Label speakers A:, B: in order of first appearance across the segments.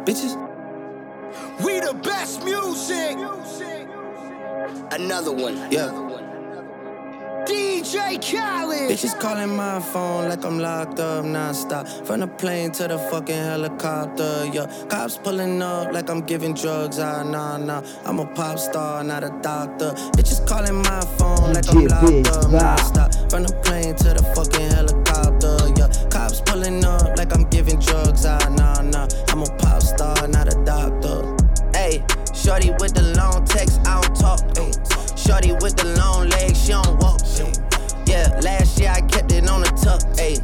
A: Bitches.
B: We the best music. Another one.
A: Yeah.
B: DJ Khaled.
A: Bitches calling my phone like I'm locked up non-stop. From the plane to the fucking helicopter, yeah. Cops pulling up like I'm giving drugs, nah. I'm a pop star, not a doctor. Bitches calling my phone like I'm locked up non-stop. From the plane to the fucking helicopter, yeah. Cops pulling up like I'm giving drugs, nah. I'm a pop star, not a doctor. Ayy, shorty with the long text, I don't talk, ayy. Shorty with the long legs, she don't walk. Yeah, last year I kept it on the tuck. Ayy,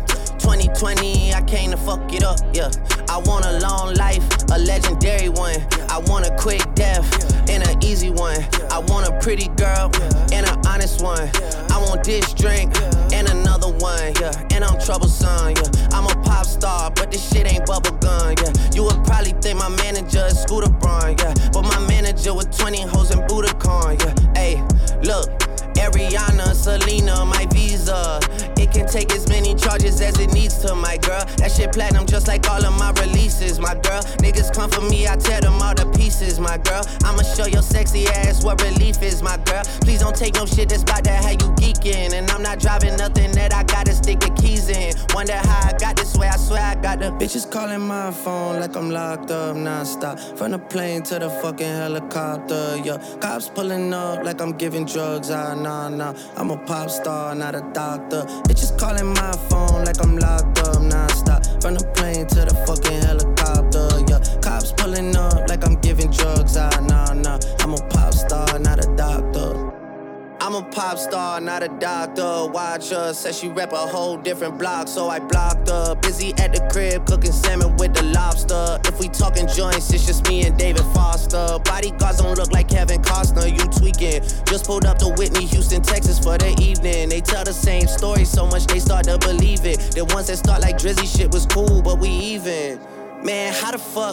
A: 2020 I came to fuck it up. Yeah, I want a long life, a legendary one. I want a quick death and an easy one. I want a pretty girl and an honest one. I want this drink and another one. Yeah, and I'm troublesome. Yeah, I'm a pop star, but this shit ain't bubblegum. Yeah, you would probably think my manager is Scooter Braun. Yeah, but my manager with 20 hoes and Budokan. Yeah, ayy, look. Ariana, Selena, my visa. It can take as many charges as it needs to, my girl. That shit platinum just like all of my releases, my girl. Niggas come for me, I tear them all to pieces, my girl. I'ma show your sexy ass what relief is, my girl. Please don't take no shit that's about to have you geeking. And I'm not driving nothing that I gotta stick the keys in. Wonder how I got this way, I swear I got the bitches calling my phone like I'm locked up non-stop. From the plane to the fucking helicopter, yeah. Cops pulling up like I'm giving drugs, nah. I'm a pop star, not a doctor. Bitches calling my phone like I'm locked up non-stop. From the plane to the fucking helicopter, yeah. Cops pulling up like I'm giving drugs, nah. I'm a pop star, not a doctor. I'm a pop star, not a doctor. Watch her, said she rep a whole different block, so I blocked her. Busy at the crib, cooking salmon with the lobster. If we talking joints, it's just me and David Foster. Bodyguards don't look like Kevin Costner, you tweaking. Just pulled up to Whitney, Houston, Texas for the evening. They tell the same story so much they start to believe it. The ones that start like Drizzy shit was cool, but we even. Man, how the fuck?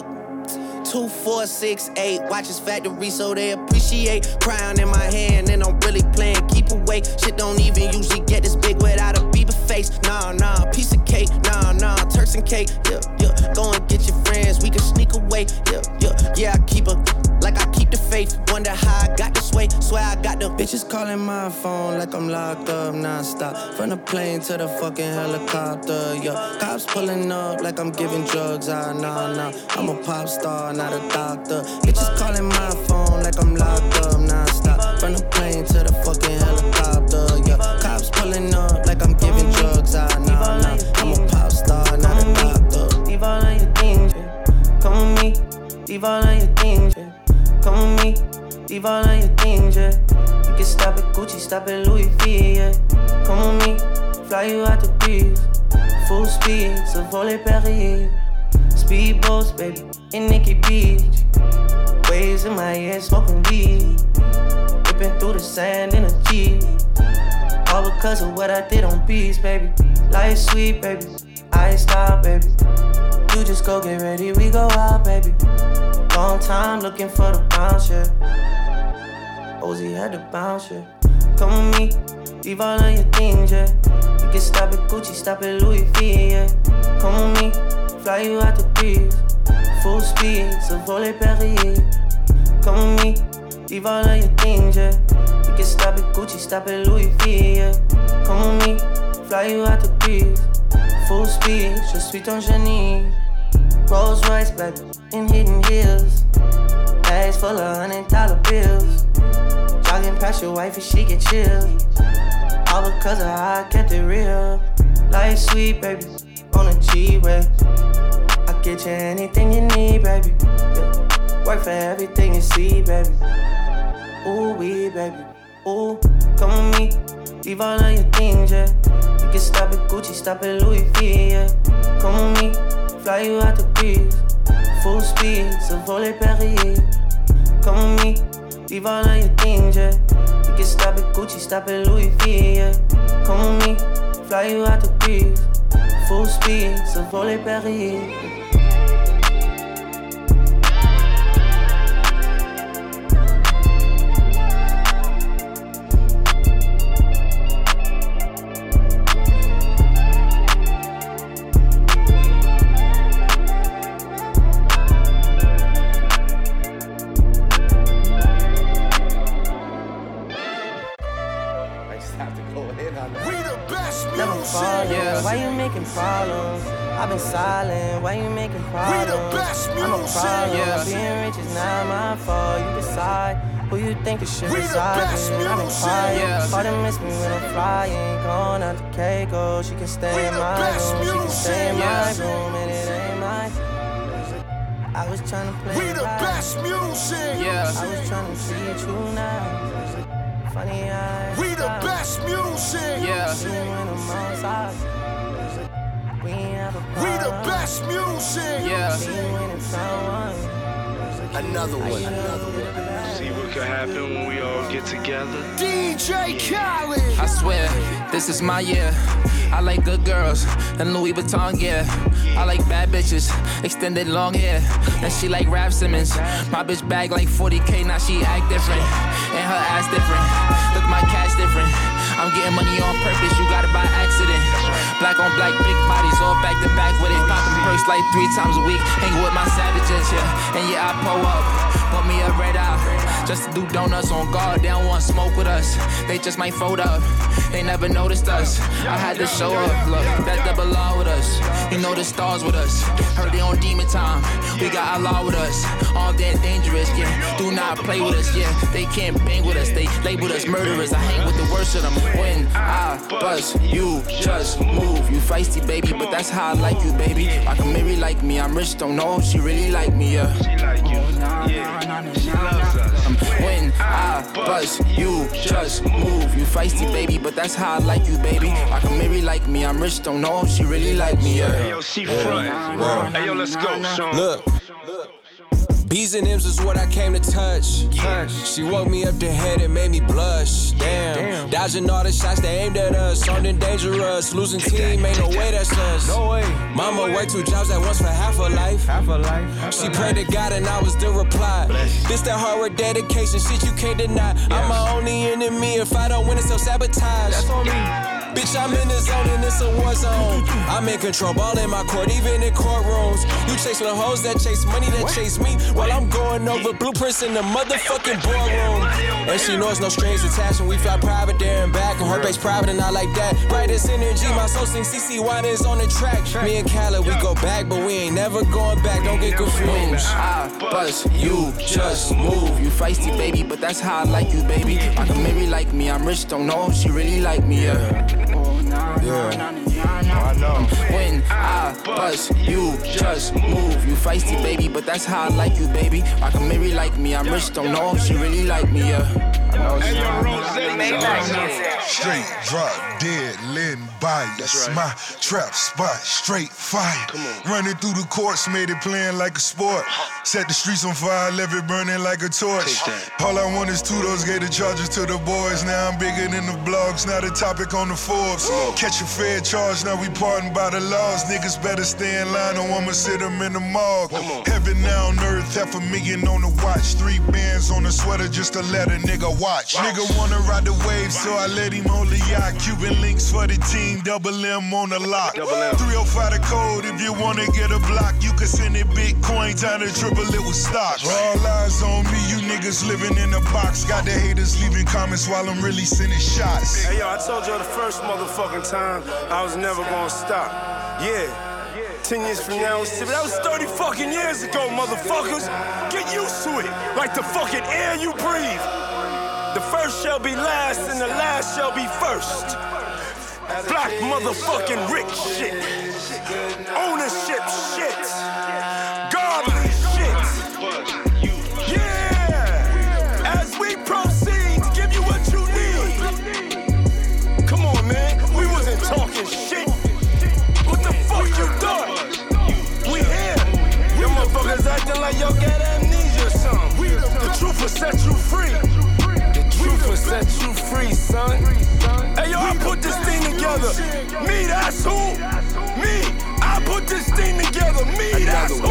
A: 2, 4, 6, 8 watches factory so they appreciate. Crown in my hand and I'm really playing keep away. Shit don't even usually get this big without a Bieber face. Nah, piece of cake. Nah, Turks and cake. Yeah. Go and get your friends, we can sneak away. Yeah, I keep her like I keep the faith. Wonder how I got this way. Swear I got the bitches calling my phone like I'm locked up non-stop. From the plane to the fucking helicopter, yeah. Cops pulling up like I'm giving drugs, nah. I'm a pop star, not a doctor. Bitches calling my phone like I'm locked up non-stop. From the plane to the fucking helicopter, yeah. Cops pulling up like I'm giving drugs, nah. I'm a pop star, not a doctor.
C: Leave all of your things, yeah. Come with me. Leave all of your things, yeah. Come with me. Leave all of your things, yeah. You can stop at Gucci, stop at Louis V, yeah. Come with me. Fly you out the breeze. Full speed, so volley Paris. Speedboats, baby, in Nikki Beach. Waves in my head, smoking weed. Whipping through the sand in a Jeep. All because of what I did on beats, baby. Life sweet, baby. I ain't stop, baby. You just go get ready, we go out, baby. Long time looking for the bounce, yeah. Ozzy had to bounce, yeah. Come with me, leave all of your things, yeah. You can stop at Gucci, stop at Louis V, yeah. Come with me, fly you out the breeze. Full speed, so volley Paris. Come with me, leave all of your things, yeah. You can stop at Gucci, stop at Louis V, yeah. Come with me, fly you out the breeze. Full speed, je suis ton génie. Rolls Royce, baby, in hidden hills. Bags full of $100 bills. Jogging past your wife and she get chilled. All because of how I kept it real. Life sweet, baby, on a G-Way. I get you anything you need, baby. Yeah. Work for everything you see, baby. Ooh, we, baby. Ooh, come with me. Leave all of your things, yeah. You can stop at Gucci, stop at Louis V, yeah. Come with me, fly you out the breeze. Full speed, so volley Paris. Come with me, leave all of your things, yeah. You can stop at Gucci, stop at Louis V, yeah. Come with me, fly you out the breeze. Full speed, so volley Paris. Yeah. Why you making problems? I've been silent. Why you making problems?
B: We the best music.
C: I'm a problem. Yeah. Being rich is not my fault. You decide who you think you should reside with. I've been quiet. Yeah. Hard to miss me when I'm flying. Going out to Keiko. She can stay in my room. She can stay in my room, and it ain't my. I was trying to play.
B: We the best music.
C: Yeah. I was trying to treat you now. Funny eyes.
B: We the best music.
C: Yeah. When I'm outside. We
B: the best music.
C: Yeah.
B: Another one.
D: See what could happen when we all get together.
B: DJ Khaled.
E: I swear, this is my year. I like good girls and Louis Vuitton gear. I like bad bitches, extended long hair. And she like Rap Simmons. My bitch bag like 40K, now she act different. And her ass different. Look, my cash different. I'm getting money on purpose, you got it by accident. Black on black, big bodies, all back to back with it. Popping perks like 3 times a week. Hanging with my savages, yeah. And yeah, I pull up. Want me a red eye. Just to do donuts on guard, they don't want smoke with us. They just might fold up. They never noticed us. I had to show up, look, that double law with us. You know the stars with us. Heard they on demon time. We got Allah with us. All that dangerous, yeah. Do not play with us, yeah. They can't bang with us. They labeled us murderers. I hang with the worst of them. When I bust, you just move. You feisty, baby, but that's how I like you, baby. Like a Mary like me, I'm rich, don't know if she really like me, yeah.
D: She like you, yeah. She loves us.
E: When I bust, you just move. You feisty, baby, but that's how I like you, baby. Like a Mary like me, I'm rich, don't know if she really like me, yeah.
D: Hey, yo, she front. Hey, yo, let's go, Sean.
F: Look. B's and M's is what I came to touch. She woke me up the head and made me blush. Damn. Dodging all the shots they aimed at us. Something dangerous. Losing team, ain't no way that's us. No way. Mama worked 2 jobs at once for half her life. She prayed to God and I was the reply. This that hard work, dedication, shit you can't deny. I'm my only enemy. If I don't win, it's self-sabotage. That's on me. Bitch, I'm in the zone and it's a war zone. I'm in control, ball in my court, even in courtrooms. You chase the hoes that chase money that chase me, while I'm going over blueprints in the motherfucking boardroom. And she knows no strings attached when we fly private there and back. And her base private and I like that. Brightest energy, my soul sings CC Wine is on the track. Me and Khaled, we go back, but we ain't never going back. Don't get confused.
E: When I bust, you just move. You feisty, baby, but that's how I like you, baby. Like a Mary like me, I'm rich, don't know if she really like me, yeah.
D: I know.
E: When I bust, you just move. You feisty, baby, but that's how I like you, baby. Like a Mary like me, I'm rich, don't know if she really like me, yeah.
D: Hey, yo, Rose,
G: straight drop, dead, letting bites. My trap spot, straight fire. Running through the courts, made it playing like a sport. Set the streets on fire, left it burning like a torch. All I want is 2 those gave the charges to the boys. Now I'm bigger than the blogs, now the topic on the Forbes. Catch a fair charge, now we pardoned by the laws. Niggas better stay in line or I'ma sit them in the morgue. Heaven now on earth, $500,000 on the watch. 3 bands on the sweater just to let a nigga watch. Nigga wanna ride the wave, so I let him hold the yacht. Cuban links for the team, double M on the lock. 305 the code, if you wanna get a block, you can send it Bitcoin, time to triple it with stocks. All eyes on me, you niggas living in a box. Got the haters leaving comments while I'm really sending shots.
D: Hey, yo, I told you the first motherfucking time I was never gonna stop. Yeah. 10 years from now, that was 30 fucking years ago, motherfuckers. Get used to it, like the fucking air you breathe. The first shall be last and the last shall be first. Black motherfucking rich shit. Ownership shit. Godly shit. Yeah! As we proceed to give you what you need. Come on, man. We wasn't talking shit. What the fuck you thought? We here. You motherfuckers acting like y'all got amnesia or something. The truth will set you free. Truth will set you free, son. Hey, yo, I put this thing together. Me, that's who. Me, I put this thing together. Me, that's who.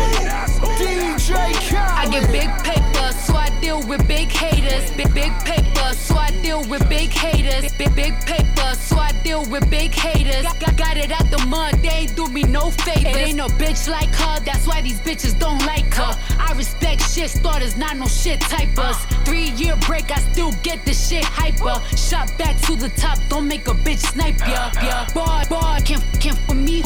B: DJ Khaled.
H: I get big paper, so I deal with big haters. Big paper, so I deal with big haters. Big paper, so I deal with big haters. Got it out the mud, they ain't do me no favors. It ain't no bitch like her, that's why these bitches don't like her. I respect shit starters, not no shit typers. 3-year break, I still get this shit hyper. Shot back to the top, don't make a bitch snipe ya. Yeah. Bar can't for me.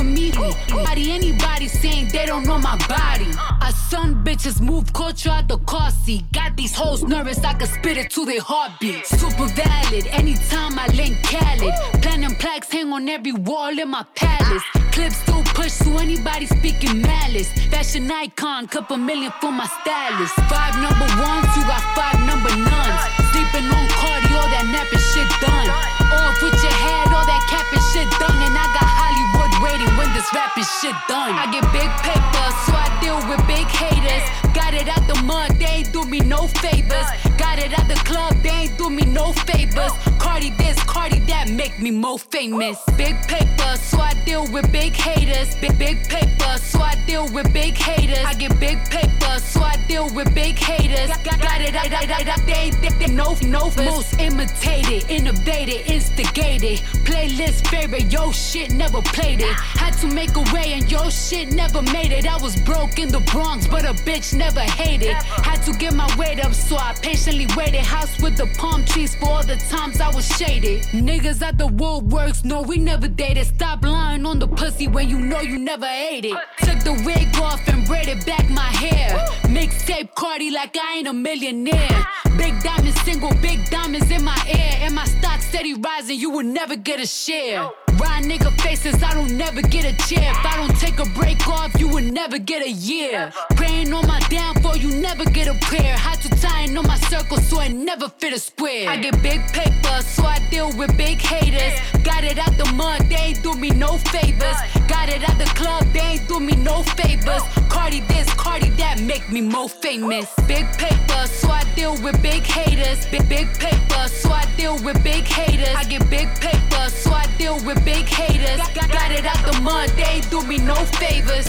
H: Anybody saying they don't know my body. I son bitches move culture out the car seat. Got these hoes nervous, I can spit it to their heartbeat. Super valid, anytime I link Khaled. Platinum plaques hang on every wall in my palace. Clips still push to anybody speaking malice. Fashion icon, couple million for my stylist. 5 number ones, you got 5 number nuns. Sleeping on Cardi, all that napping shit done. Off with your head, all that capping shit done. And I got Hollywood waiting when this rapping shit done. I get big paper, so I deal with big haters. Got it out the mud, they ain't do me no favors. Got it out the club, they ain't do me no favors. Cardi this, Cardi that, make me more famous. Big paper, so I deal with big haters. Big paper, so I deal with big haters. I get big paper, so I deal with big haters. Got it out, they no most imitated, innovated, instigated. Playlist favorite, yo shit never played it. Had to make a way and yo shit never made it. I was broke in the Bronx, but a bitch never hated. Had to get my weight up, so I patiently waited. House with the palm trees for all the times I was shaded. Niggas at the Woolworks, no, we never dated. Stop lying on the pussy when you know you never ate it. Took the wig off and braided back my hair. Mixtape Cardi like I ain't a millionaire. Big diamond single, big diamonds in my ear. And my stock steady rising, you will never get a share. Ride nigga faces, I don't never get a chair. If I don't take a break off, you will never get a year. Praying on my downfall, you never get a prayer. Had to tie in on my circle, so I never fit a square. I get big paper, so I deal with big haters. Got it out the mud, they ain't do me no favors. Got it out the club, they ain't do me no favors. Cardi this, Cardi that, make me more famous. Big paper, so I deal with big haters. Big paper, so I deal with big haters. I get big paper, so I deal with big haters. Got it out the mud, they ain't do me no favors.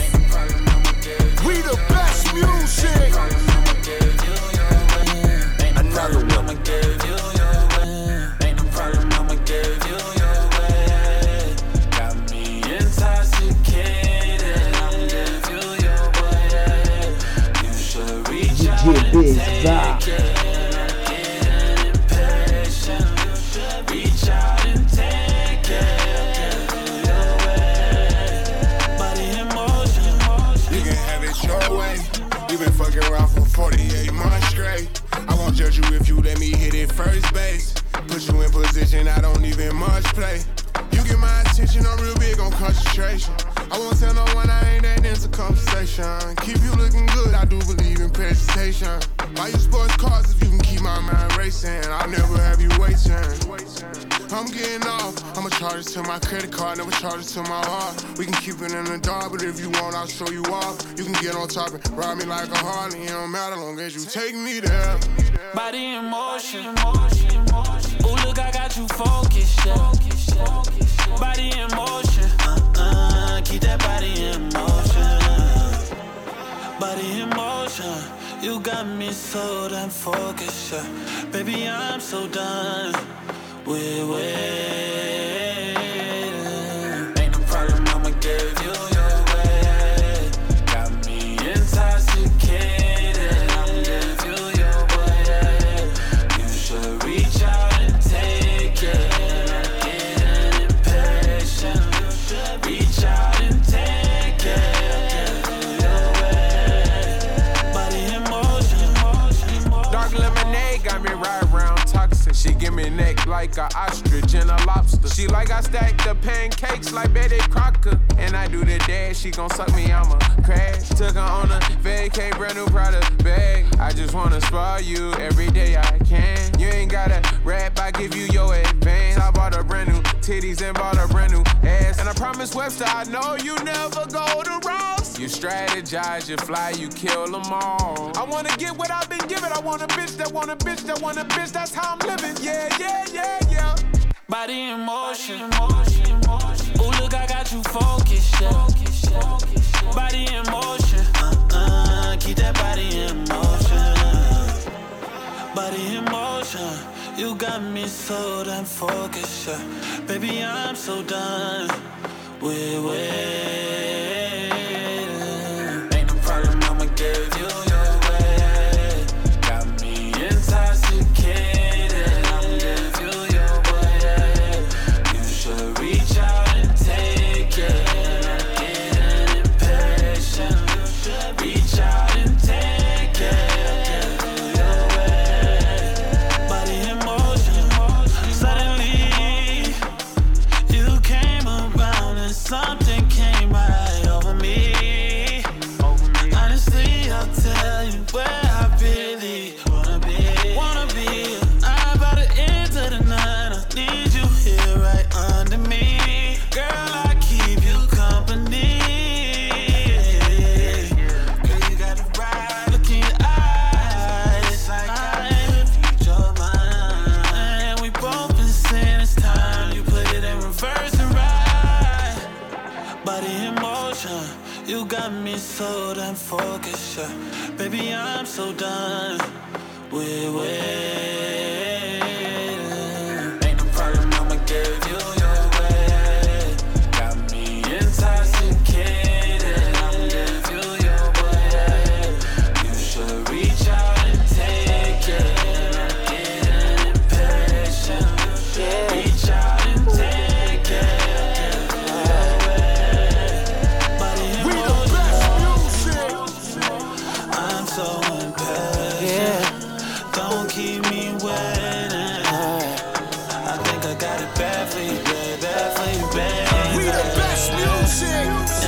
B: We the best music. Another one.
I: Ain't no problem, I'ma give you your way. Got me intoxicated, I'll give you your way. You should reach out and take it. I'm getting impatient. You should reach out and take it. Give you your way. Body in motion.
J: You can have it your way. You been fucking around for 48 months straight. I won't judge you if you let me hit it first base. Put you in position, I don't even much play. You get my attention, I'm real big on concentration. I won't tell no one I ain't that into conversation. Keep you looking good, I do believe in presentation. Buy you sports cars if you can keep my mind racing. I'll never have you waiting. I'm getting off, I'ma charge it to my credit card, never charge it to my heart. We can keep it in the dark, but if you want, I'll show you off. You can get on top and ride me like a Harley. It don't matter long as you take me there.
I: Body in motion. Ooh, look, I got you focused, yeah. Body in motion. Keep that body in motion. Body in motion. You got me so damn focused, yeah. Baby, I'm so done. We're waiting. Ain't no problem, I'ma give you your way. Got me intoxicated, I'll give you your way. You should reach out and take it. I'm getting impatient. You should reach out and take it. Give you your way. Body in motion.
F: Dark lemonade got me right round toxic. She give me neck like a ostrich and a lobster. She like I stack the pancakes like Betty Crocker. And I do the dash, she gon' suck me, I'ma crash. Took her on a vacay, brand new Prada bag. I just wanna spoil you every day I can. You ain't gotta rap, I give you your advance. I bought a brand new titties and bought a brand new ass. And I promise Webster, I know you never go to Ross. You strategize, you fly, you kill them all. I wanna get what I've been given. I want a bitch that want a bitch that want a bitch. That's how I'm living. Yeah.
I: Body in motion. Ooh, look, I got you focused, yeah. Body in motion. Keep that body in motion. Body in motion. You got got me so damn focused, yeah. Baby, I'm so done with waiting. Ain't no problem, I'ma give you your way. Got me intoxicated, I'ma give you your way. You should reach out and take it. I'm getting impatient. You should reach out and take it. Something came right over me. Honestly, I'll tell you where I really wanna be. I'm about to enter the night. I need you here right under me. Girl, I keep you company. Girl, you got the right look in your eyes. Like I read your mind. And we both been saying it's time you put it in reverse and right. Body in motion, you got me so damn focused, yeah. Baby, I'm so done with waiting. Ain't no problem, I'ma give you your way. Got me intoxicated, I'ma give you your way. You should reach out and take it. I'm getting impatient. Reach out and take it. So impatient, yeah. Don't keep me waiting. I think I got it bad for you, baby, bad for you, baby.
B: We the best music.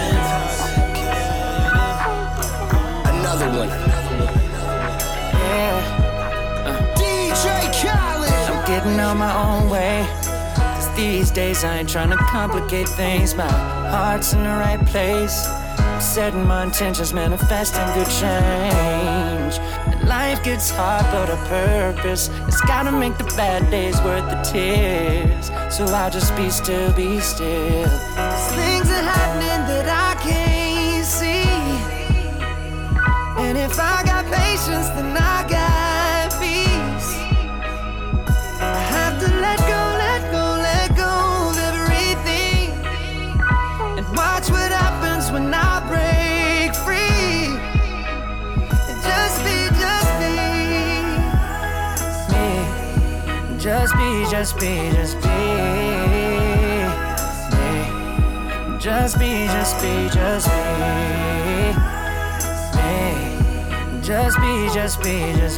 A: Another one.
C: Yeah.
B: DJ Khaled.
C: I'm getting on my own way. Cause these days I ain't trying to complicate things. My heart's in the right place. Setting my intentions, manifesting good change. And life gets hard, but a purpose. It's gotta make the bad days worth the tears. So I'll just be still, be still. 'Cause things are happening that I can't see. And if I got patience, then I got peace. I have to let go, let go, let go of everything. And watch what happens when I break free. Just be me. Just be me. Just be me. Just be me. Just be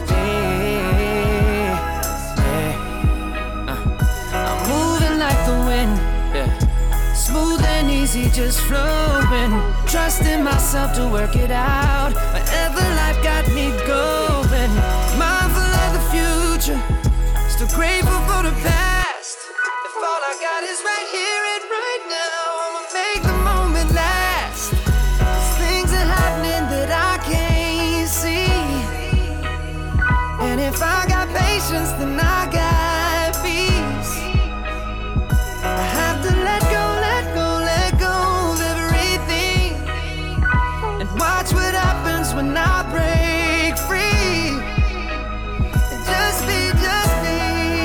C: me. I'm moving like the wind, yeah. Smooth and easy, just flowing. Trusting myself to work it out. Wherever life got me going. Mindful of the future. Still grateful for the past. If all I got is right here and right now, I'ma make the moment last. 'Cause things are happening that I can't see. And if I got patience, then I got peace. I have to let go of everything. And watch what happens when I break free. Just be me.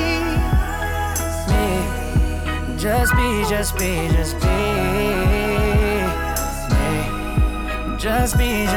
C: Just be me. Just be me. Just be me.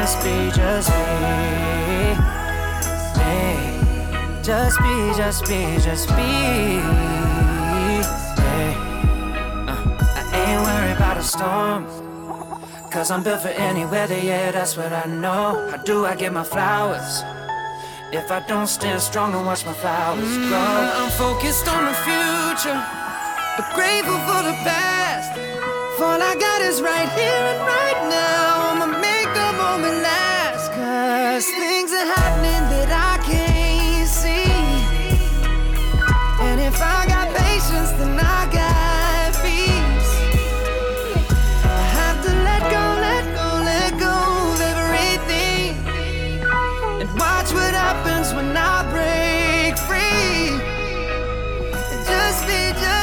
C: I ain't worried about a storm. 'Cause I'm built for any weather, yeah, that's what I know. How do I get my flowers? If I don't stand strong and watch my flowers grow. I'm focused on the future, but grateful for the past. All I got is right here and right now. I'ma make the moment last. 'Cause things are happening that I can't see. And if I got patience, then I got peace. I have to let go of everything. And watch what happens when I break free. Just be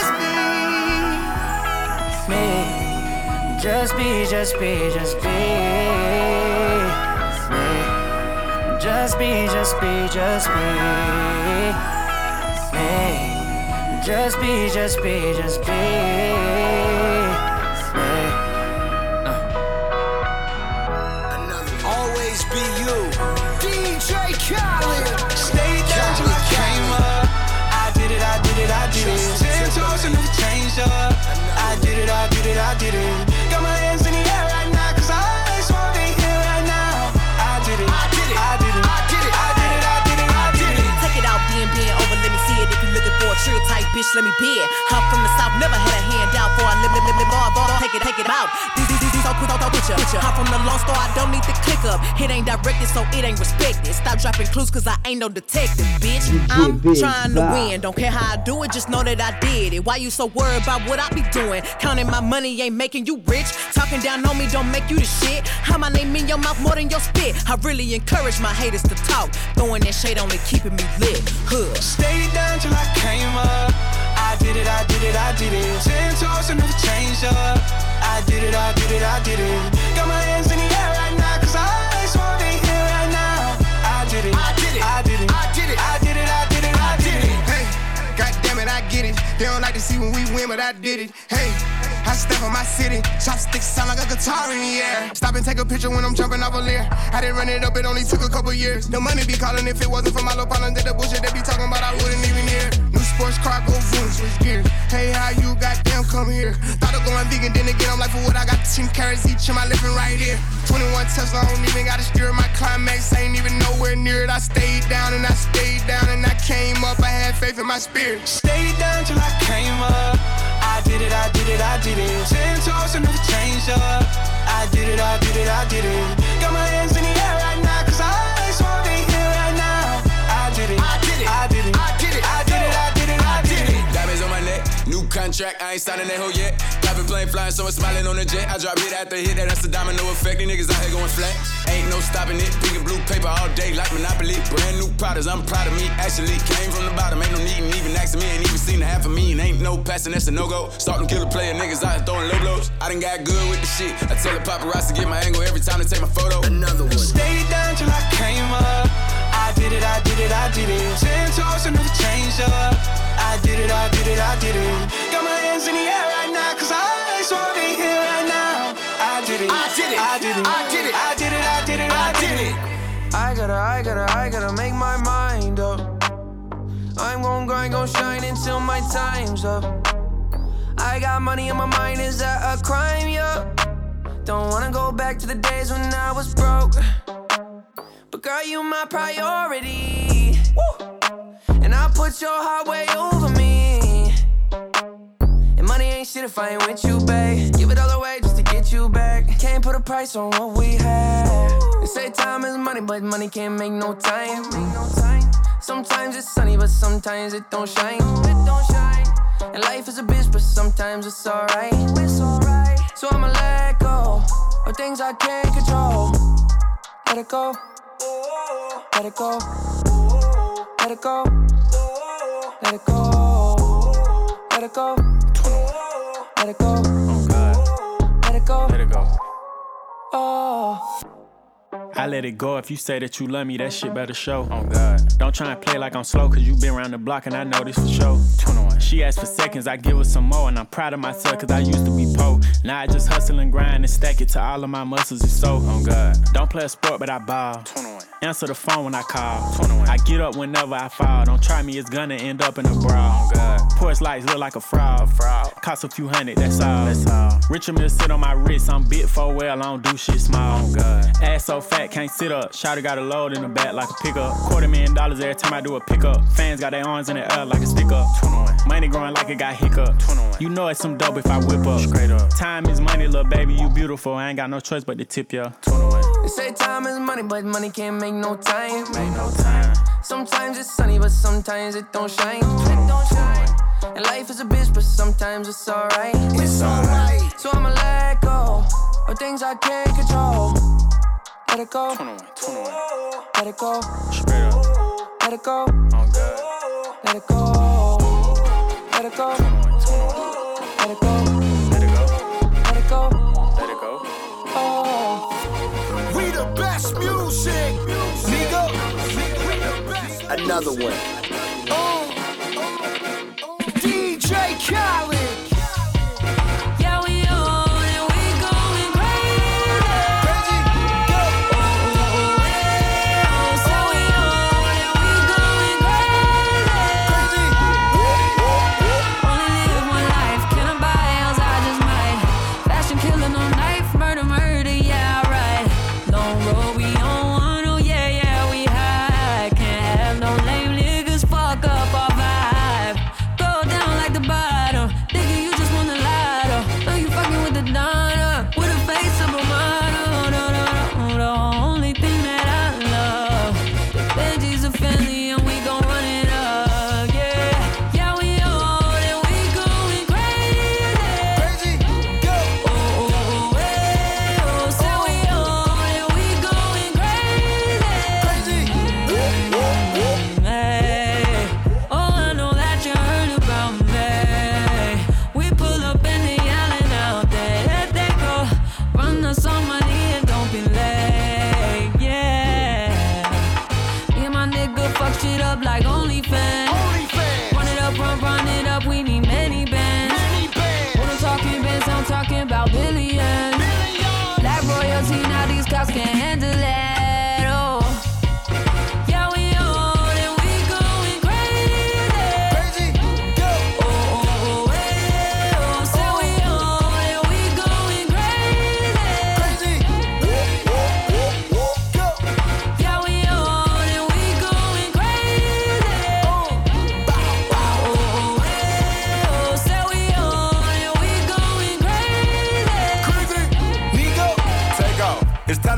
C: me. Just be me. Just be me. Just be, just be, just be.
B: Always be you. DJ Khaled.
I: Stay down till I came up. I did it, I did it, I did it. 10 toes and never changed up. I did it, I did it, I did it. Got my hands in the air right now, cause I just want to hear right now. I did it, I did it, I did it, I did it, I did it, I did it, I did it.
K: Take it out, being over, let me see it. If you're looking for a true type bitch, let me be it. Hop from the south, never had a handout for a live, bar, take it out. These all put picture. Hop from the Lone Star, I don't need to click up. It ain't directed, so it ain't respected. Stop dropping clues, cause I ain't no detective, bitch. I'm trying to win, don't care how I do it, just know that I did it. Why you so worried about what I be doing? Counting my money ain't making you rich. Talking down on me don't make you the shit. How my name in your mouth more than your spit. I really encourage my haters to talk. Throwing that shade only keeping me lit.
I: Stayed down till I came up. I did it, I did it, I did it. 10 toes and never changed up. I did it, I did it, I did it. Got my hands in the air right now, cause I just want to hear right now. I did it, I did it, I did it, I did it, I did it, I did it, I did it.
J: Hey, goddamn it, I get it. They don't like to see when we win, but I did it. Hey, I step on my city. Chopsticks sound like a guitar in the air. Stop and take a picture when I'm jumping off a Lear. I didn't run it up, it only took a couple years. The money be calling if it wasn't for my little partner. Did the bullshit they be talking about, I wouldn't even hear. New sports car, go boom, switch gears. Hey, how you goddamn come here? Thought of going vegan, then again, I'm like, for what? I got 10 carrots each in my living right here. 21 Tesla, I don't even gotta steer. My climax ain't even nowhere near it. I stayed down and I stayed down and I came up. I had faith in my spirit.
I: Stayed down till I came up. I did it, I did it, I did it. 10 toes and never changed up. I did it, I did it, I did it. Got my hands in the air right now, cause I just want to hear right now. I did it, I did it, I did it, I did it, I did it, I did it, I did it.
F: Diamonds on my neck, new contract, I ain't signing that hoe yet. Private plane flying, someone smiling on the jet. I drop hit after hit, that's the domino effect. These niggas out here going flat. Ain't no stopping it. Pink and blue paper all day like Monopoly. Brand new products, I'm proud of me. Actually came from the bottom, ain't no need and even asking me. Ain't even seen the half of me and ain't no passing, that's a no-go. Starting killer player, niggas out here throwing low blows. I done got good with the shit. I tell the paparazzi to get my angle every time they take my photo. Another one.
I: Stayed down till I came up. I did it, I did it, I did it. 10 toes and never changed up. I did it, I did it, I did it. Got my hands in the air right now, cause I just want to hear right now. I did it, I did it, I did it, I did it, I did it, I did it, I did it.
C: I gotta make my mind up. I'm gon' grind, gon' shine until my time's up. I got money in my mind, is that a crime? Yeah. Don't wanna go back to the days when I was broke. But girl, you my priority. Woo! And I put your heart way over me. And money ain't shit if I ain't with you, babe. Give it all away just to get you back. Can't put a price on what we had. They say time is money, but money can't make no time. Sometimes it's sunny, but sometimes it don't shine. And life is a bitch, but sometimes it's alright. So I'ma let go of things I can't control. Let it go. Let it go. Let it go. Let it go. Let it go. Let it go.
I: Oh God.
C: Let it go.
I: Let it go.
C: Oh.
I: I let it go. If you say that you love me, that shit better show. Oh God. Don't try and play like I'm slow, cause you been around the block and I know this for sure. 21. She asked for seconds, I give her some more. And I'm proud of myself, cause I used to be po. Now I just hustle and grind and stack it till all of my muscles is so. Oh God. Don't play a sport, but I ball. 21. Answer the phone when I call. 21. I get up whenever I fall. Don't try me, it's gonna end up in a brawl. Oh God. Porch lights look like a fraud. Cost a few hundred, that's all. Richard Mill sit on my wrist, I'm bit for well, I don't do shit small. Oh God. Ass so fat, can't sit up. Shawty got a load in the back like a pickup. $250,000 every time I do a pickup. Fans got their arms in the air like a stick up. 21. Money growing like it got hiccup. 21. You know it's some dope if I whip up. Straight up. Time is money, little baby, you beautiful. I ain't got no choice but to tip ya. 21.
C: They say time is money, but money can't make no time.
I: Make no time.
C: Sometimes it's sunny, but sometimes it don't shine. It don't shine. And life is a bitch, but sometimes it's alright.
B: It's alright.
C: So I'ma let go of things I can't control. Let it go.
I: 21.
C: Let it go.
I: Straight up.
C: Let it go.
I: Oh God.
C: Let it go. Let it go.
I: 21.
C: Let it go.
I: Let it go.
C: Let it go.
I: Let it go.
C: Oh.
B: We the best music, nigga. We the best.
A: Another one.
B: DJ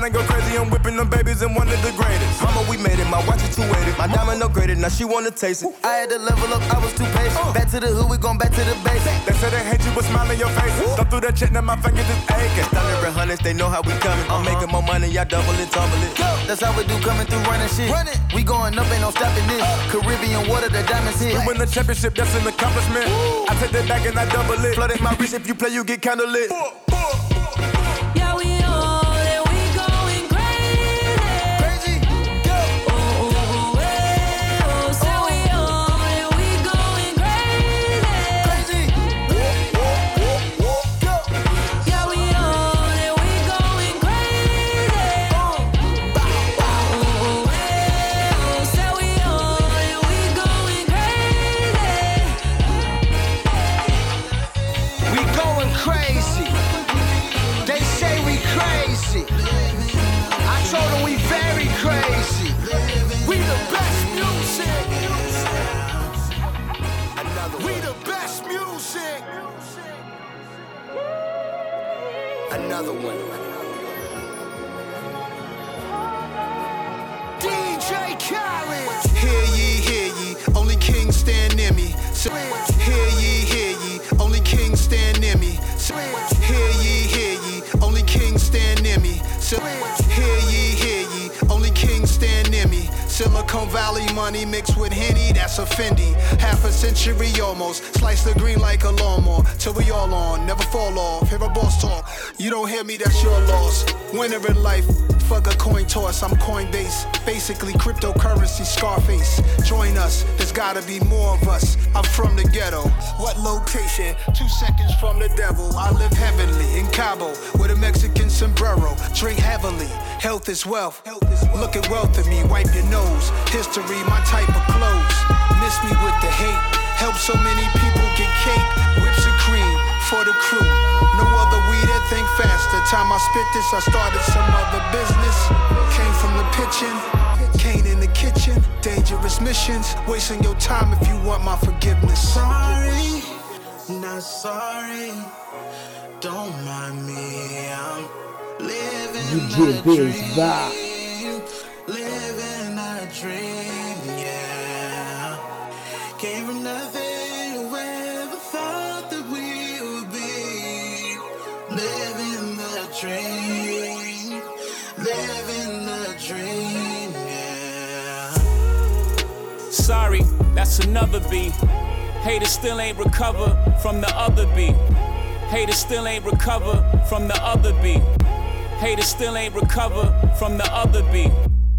D: mind and go crazy. I'm whipping them babies and one of the greatest.
L: Mama, we made it. My watch is 280. My diamond upgraded. Now she wanna taste it. I had to level up. I was too patient. Back to the hood. We going back to the basics.
D: They said they hate you, but smile in your face. Thumb through that check, now my fingers is aching.
L: Thunder and hundreds, they know how we coming. I'm making more money, y'all double it, tumble it.
M: That's how we do coming through running shit. We going up, ain't no stopping this. Caribbean water, the diamonds hit.
D: We win the championship, that's an accomplishment. I take that back and I double it.
L: Flooded my wrist, if you play, you get kinda lit.
H: Yeah, we on it, we going crazy.
M: Crazy, go.
H: Oh, say we on it, we going crazy.
M: Crazy, go.
H: Yeah, we on it, we going crazy. Say we on it, we going crazy.
B: We going crazy. They say we crazy. I told them we very crazy. We the best music. We the best music. Another one. DJ Khaled.
N: Hear ye, only kings stand near me. So, hear ye, only kings stand near me. So, hear ye, only kings stand near me. So, hear ye, only kings stand near me. Silicon Valley money mixed with Henny, that's a Fendi. Half a century almost, slice the green like a lawnmower. Till we all on, never fall off. Hear a boss talk, you don't hear me, that's your loss. Winner in life, fuck a coin toss, I'm Coinbase. Basically cryptocurrency, Scarface. Join us, there's gotta be more of us. I'm from the ghetto. What location? 2 seconds from the devil. I live heavenly in Cabo with a Mexican sombrero. Drink heavily, health is wealth. Look at wealth in me, wipe your nose. History, my type of clothes. Miss me with the hate. Help so many people get cake. Whips and cream for the crew. No other weed that think faster. Time I spit this, I started some other business. Came from the pitching. Kane in the kitchen. Dangerous missions. Wasting your time if you want my forgiveness.
C: Sorry, not sorry. Don't mind me. I'm living a dream. Living a dream, yeah. Came from nothing, whoever thought that we would be. Living the dream. Living the dream, yeah.
I: Sorry, that's another beat. Haters still ain't recover from the other beat. Haters still ain't recover from the other beat. Haters still ain't recover from the other beat.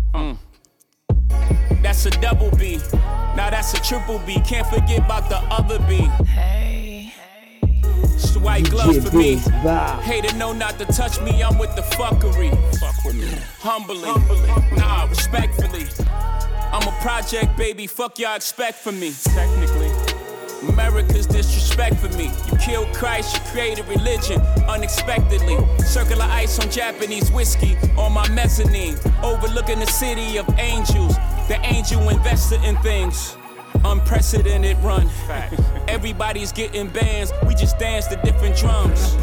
I: That's a double B. Now that's a triple B. Can't forget about the other B.
H: Hey.
I: It's the white glove for me. Hater know not to touch me. I'm with the fuckery. Fuck with me. Humbly. Nah, respectfully. I'm a project, baby. Fuck y'all expect from me. Technically. America's disrespect for me. You killed Christ, you created religion unexpectedly. Circular ice on Japanese whiskey on my mezzanine. Overlooking the city of angels. The angel investor in things. Unprecedented run. Everybody's getting bands. We just dance to different drums.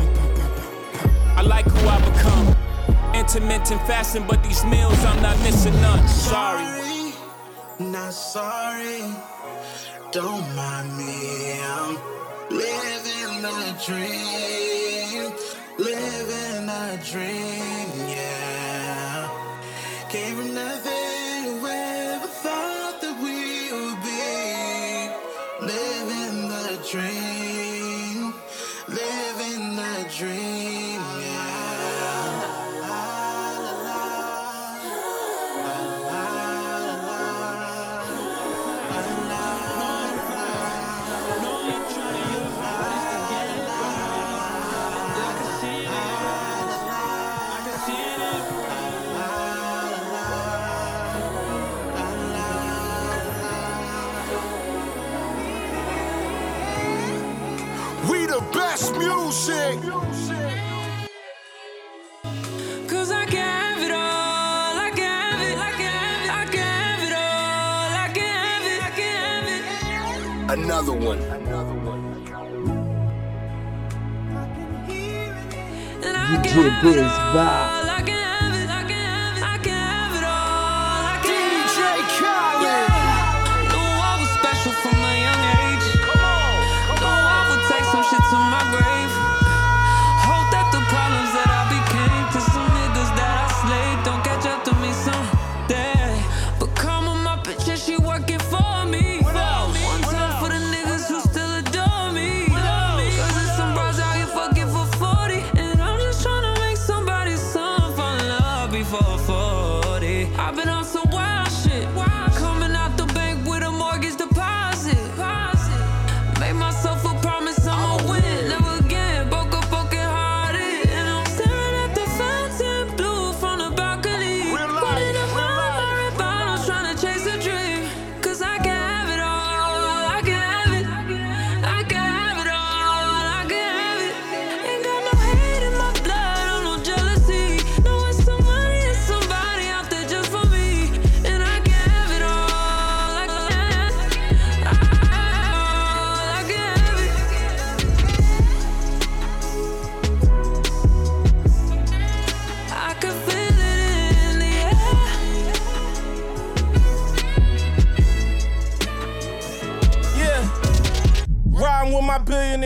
I: I like who I become. Intermittent fasting, but these meals I'm not missing none. Sorry.
C: Not sorry. Don't mind me, I'm living a dream. Living a dream, yeah. Came from nothing, whoever thought that we would be. Living the dream. Living the dream, yeah.
B: We the best music.
H: Cause I can have it all, I can have it, I can have it, I can have it all, I can have it, I can have it.
B: Another one.
H: And I can have it all, I can have it, I can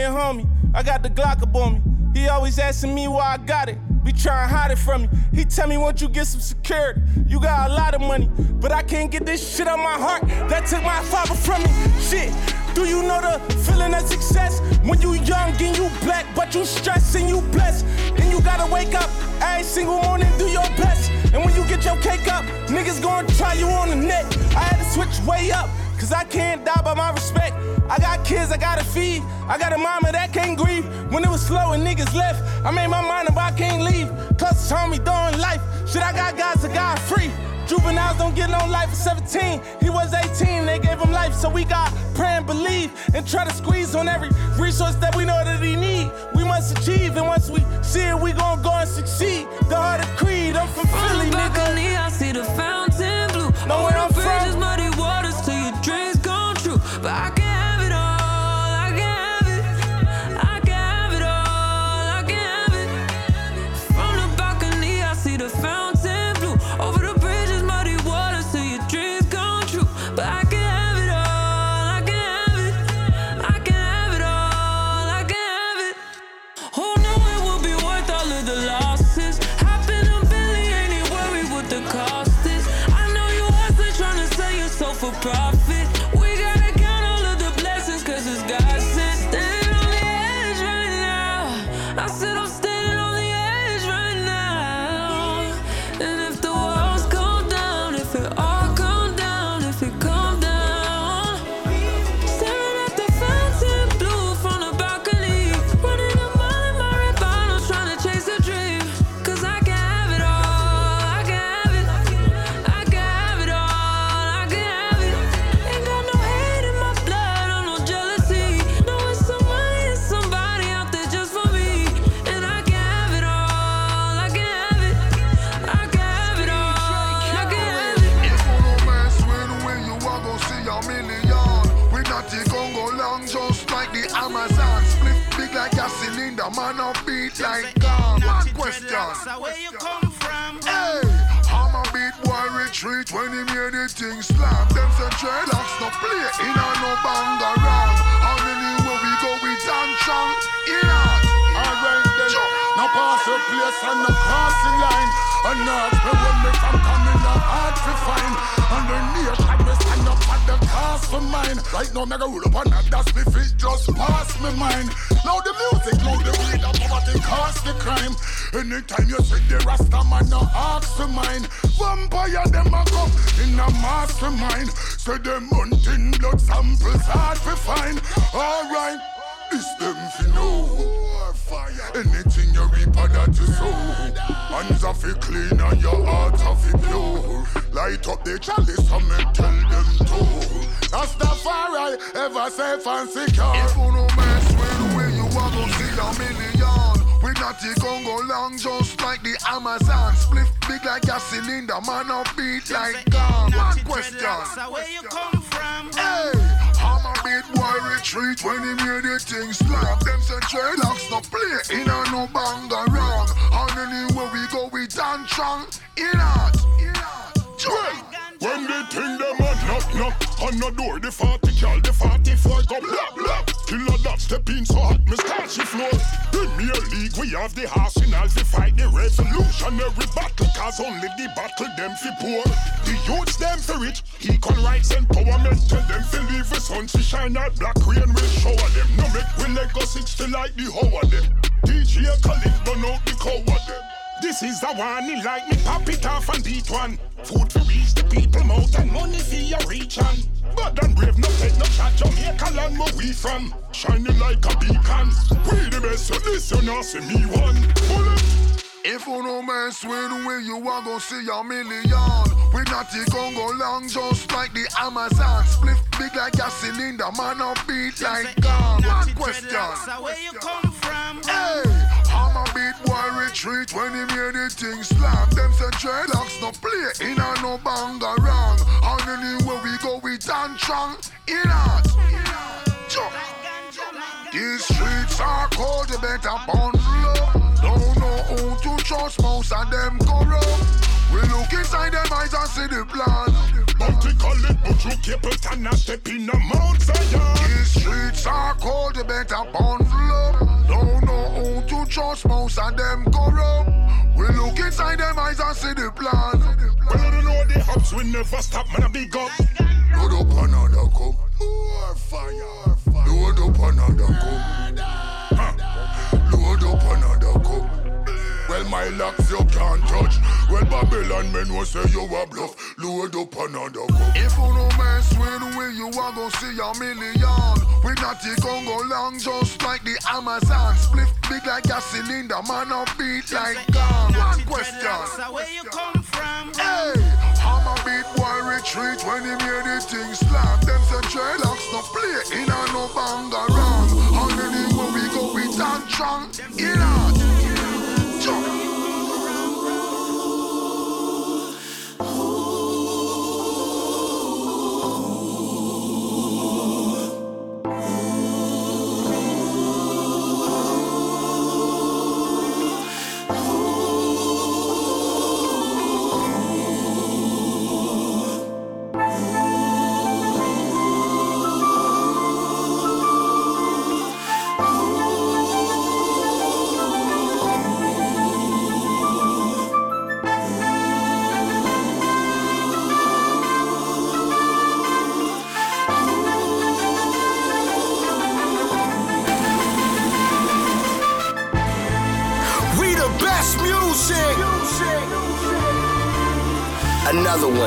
O: a homie, I got the Glock up on me. He always asking me why I got it. Be trying to hide it from me. He tell me, won't you get some security? You got a lot of money, but I can't get this shit on my heart. That took my father from me. Shit, do you know the feeling of success? When you young and you black, but you stressed and you blessed. And you gotta wake up every single morning, do your best. And when you get your cake up, niggas gonna try you on the net. I had to switch way up, cause I can't die by my respect. I got kids I gotta feed. I got a mama that can't grieve. When it was slow and niggas left, I made my mind up, I can't leave. Cause told me doing life. Shit, I got guys that got free. Juveniles don't get no life at 17. He was 18, they gave him life. So we got pray and believe and try to squeeze on every resource that we know that he need. We must achieve, and once we see it, we gon' go and succeed. The heart of Creed, I'm from Philly, nigga.
P: I see the fountain blue.
O: Know where I'm from.
P: Bridges, muddy waters till your dreams come true. But I can't have it all. I can't have it. I can't have it all. I can't have it. From the balcony, I see the fountain blue. Over the bridges, muddy waters till your dreams come true. But I can't have it all. I can't have it. I can't have it all. I can't have it. Who knew it would be worth all of the losses? Hopping a Billy, ain't he worried what the cost is? I know you hustling, trying to sell yourself for profit. We gotta count all of the blessings, cause it's God sent. Standing on the edge right now. I said I'm standing on the edge right now. And if the walls come down, if it all come down, if it come down, staring at the fountain blue from the balcony, running a mile in my red bottoms, trying to chase a dream. Cause I can't have it all. I can't have it. I can't have it all. I can't have it. Ain't got no hate in my blood or no jealousy. Knowing somebody is somebody out there just for me. And I can't have it all. I can't have it. I can't have it all. I can't have it.
Q: If you no mess with the way you are gon' see a million. We not the Congo long, just like the Amazon. Split big like a cylinder, man on beat like gum. One question.
B: Where you coming from?
Q: Hey, I'm a beat boy retreat when he made the thing slam. Them say dreadlocks no play, in a no bang around. How many where we go with Tantron? In out. Alright then, now pass the place and now cross the line. And now when me from coming up hard to find. Underneath I me stand up at the cast for mine. Right now me go roll up on that, that's me fit just pass me mind. Now the music, now the weed up over the cost the crime. Anytime you see the Rasta man no ask for mine. Vampire them a come in a mastermind. Say them hunting blood samples hard to find. Alright, this them fi know. Anything you reap that you sow. Hands are fi clean and your heart are fi pure. Light up the chalice and me tell them to. Rastafari ever safe and secure. If you no mess with the way you are gon' see a million. We not the Congo long, just like the Amazon. Split big like a cylinder, man on beat like gum. One question.
B: Where you coming from?
Q: Hey, I'm a beat boy retreat when he made the thing slam. Them say dreadlocks no play, in a no bang around. And anywhere we go with Tantron, in out.
J: When they think them a knock on the door, the 40 cal, the 44 go blah blah. Killer that step in so hot, me start she floor. Premier League, we have the arsenal to fight the revolutionary battle, cause only the battle them fi poor. The youths them fi rich, equal rights empowerment, tell them fi leave the sun to shine out, black rain will shower them. No make we Lego 60 like the hoe of them. DJ Khalid burn out the cow of them. This is the one, he like me pop it off and beat one. Food to reach the people mouth and money for your reach on. But then brave no take no shot, Jamaica land where we from. Shining like a beacon. We the best, so listen now see me one. Bullet.
Q: If you no mess with the way you are gon' see a million. We not the Congo long, just like the Amazon. Split big like a cylinder, man on beat like gum. One question.
B: Where you coming from?
Q: Hey, I'm a beat boy retreat when he made the thing slam. Them say dreadlocks no play, in a no bang around. And anywhere we go with Tantron, in out. These streets are cold, you better bundle up. Don't know who to trust, most of them corrupt. We look inside them eyes and see the plan. vertically, but you keep it and not step in a Mount Zion. These streets are cold, you better bundle up. Don't know who to trust, most of them corrupt. We look inside them eyes and see the plan. Well, I don't know the hubs, we never stop, man, a big up. Load up another cup. More fire. Load up another cup. Load up another cup. Well, my locks you can't touch. Well, Babylon men will say you a bluff. Load up another cup. If you no mess with we, you are gonna see a million. We not the Congo long, just like the Amazon. Split big like a cylinder, man a beat like gun. One question.
I: Where you come from?
Q: Hey, I'm a beat boy retreat when he hear the thing slap. Them say dreadlocks no play in a no bang around. And anywhere we go, we dance strong. In out. Jump.
B: Another one.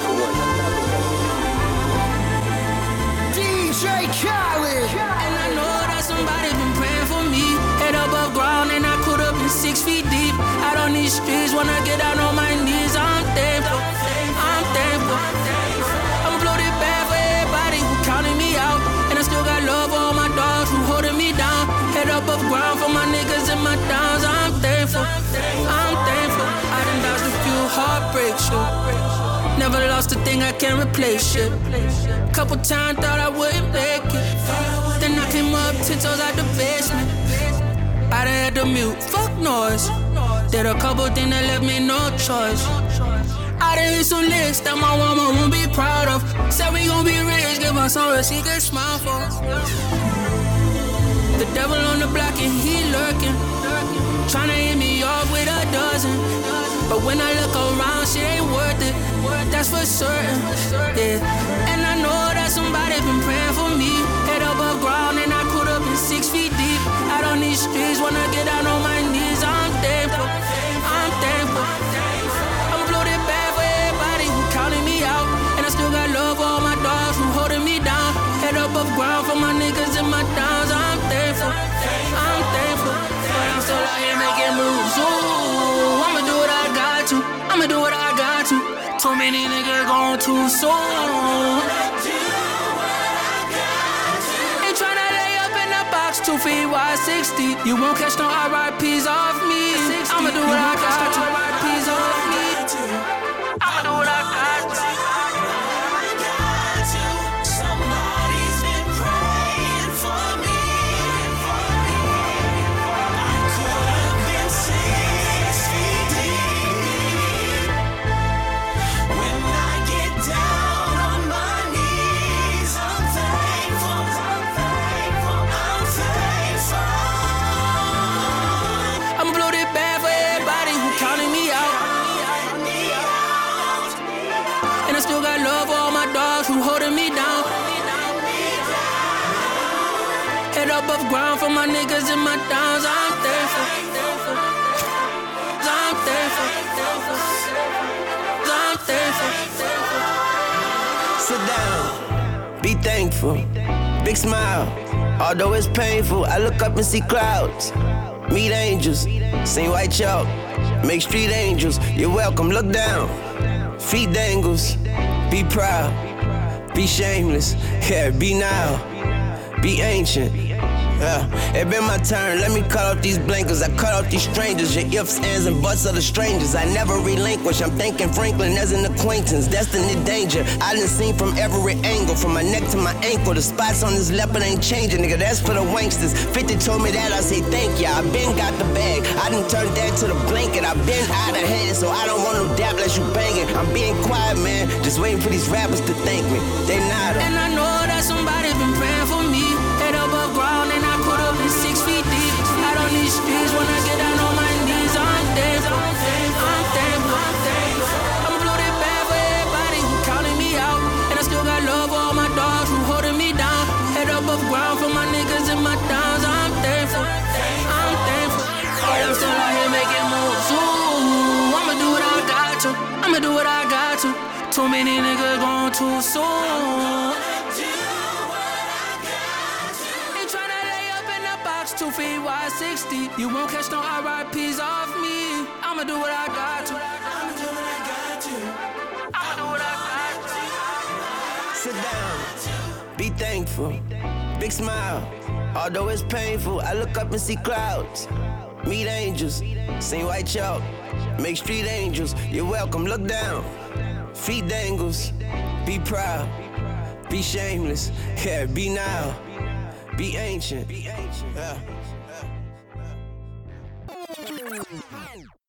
B: DJ Khaled.
P: And I know that somebody been praying for me. Head above ground and I could have been 6 feet deep. Out on these streets when I get down on my knees. I'm thankful. I'm thankful. I'm bloated bad for everybody who counting me out. And I still got love for all my dogs who holding me down. Head above ground for my niggas and my downs. I'm thankful. I'm thankful. I done dodged a few heartbreaks. Never lost a thing, I can't replace shit. Couple times thought I wouldn't make it. Then I came up 10 toes out the basement. I done had to mute, fuck noise. Did a couple things that left me no choice. I done hit some licks that my woman won't be proud of. Said we gon' be rich, give us all a secret smile for. The devil on the block and he lurking. Tryna hit me off with a dozen. But when I look around, shit ain't worth it. That's for certain, yeah. And I know that somebody been praying for me. Head above ground and I could have been 6 feet deep. Out on these streets when I get down on my knees. I'm thankful, I'm thankful. I'm bloated bad for everybody who counting me out. And I still got love for all my dogs who holding me down. Head above ground for my niggas and my downs. I'm thankful, I'm thankful. But I'm still out here making moves. Ooh, I'ma do what I got to. I'ma do what I got to. Too many niggas gone too soon. Ain't tryna lay up in the box 2 feet wide 60. You won't catch no RIPs off me. I'ma do what I got to. RIPs off me. I'ma do what I got to.
I: Somebody's been praying for me. I could have been 6 feet deep. When I get down on my knees, I'm thankful, I'm thankful, I'm thankful.
P: I'm bloated bad for everybody who counting me out. And I still got love for all my dogs who holding me down. Head above ground for my niggas and my downs. I'm thankful. I'm thankful. I'm thankful.
C: Sit down, be thankful, big smile. Although it's painful, I look up and see clouds. Meet angels, sing white chalk, make street angels. You're welcome, look down, feet dangles. Be proud, be shameless, yeah, be now, be ancient.
A: Yeah, it been my turn, let me cut out these blinkers. I cut out these strangers, your ifs, ands, and buts of the strangers. I never relinquish, I'm thinking Franklin as an acquaintance. Destiny danger, I done seen from every angle. From my neck to my ankle, the spots on this leopard ain't changing, nigga, that's for the wanksters. 50 told me that, I say thank ya, I been got the bag. I done turned that to the blanket, I been out of hand. So I don't want no dap unless you banging. I'm being quiet, man, just waiting for these rappers to thank me. They not.
P: And I know that somebody been praying for me. Head above ground and I put up in 6 feet deep. Out on these streets when I get down on my knees. I'm thankful, I'm thankful. I'm bloated bad for everybody who counting me out. And I still got love for all my dogs who holding me down. Head above ground for my niggas and my downs. I'm thankful, I'm thankful. But I'm still out here making moves. Ooh, I'ma do what I got to. I'ma do what I got to. Too many niggas gone too soon. 2 feet wide, 60. You won't catch no RIPs off me. I'ma do what I got to. I'ma do what I got to. I'ma do what I got to.
A: Sit down, be thankful, big smile. Although it's painful, I look up and see clouds. Meet angels, sing white chalk, make street angels. You're welcome, look down, feet dangles. Be proud, be shameless, yeah, be now. Be ancient. Yeah.